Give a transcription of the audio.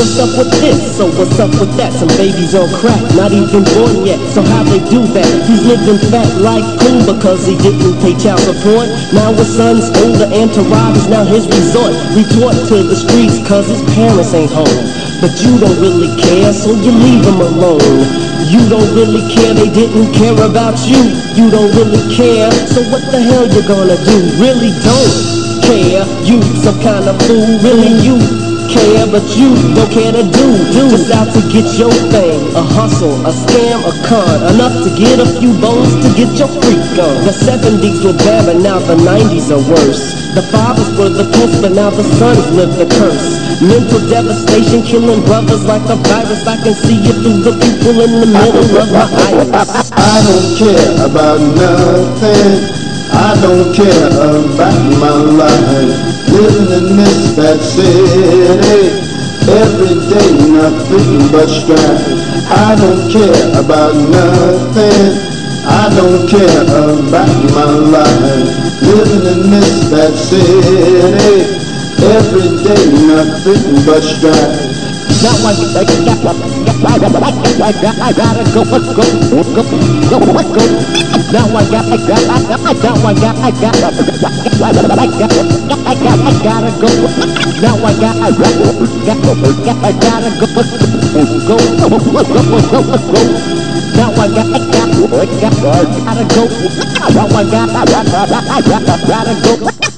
what's up with this? So what's up with that? Some babies on crack, not even born yet. So how they do that? He's living fat like Queen because he didn't pay child support. Now his son's older and to rob is now his resort. Retort to the streets cause his parents ain't home. But you don't really care, so you leave them alone. You don't really care, they didn't care about you. You don't really care, so what the hell you gonna do? Really don't care, you some kind of fool. Really you care, but you don't care to do. Just out to get your thing. A hustle, a scam, a con. Enough to get a few bones to get your freak on. The 70s were bad, but now the 90s are worse. The fathers were the pimps, but now the sons live the curse. Mental devastation, killing brothers like a virus. I can see it through the people in the middle of my iris. I don't care about nothing. I don't care about my life. Living in this fat city, every day nothing but strife. I don't care about nothing. I don't care about my life. Living in this fat city, every day nothing but strife. Now I gotta go. Now I gotta go. Now I gotta go.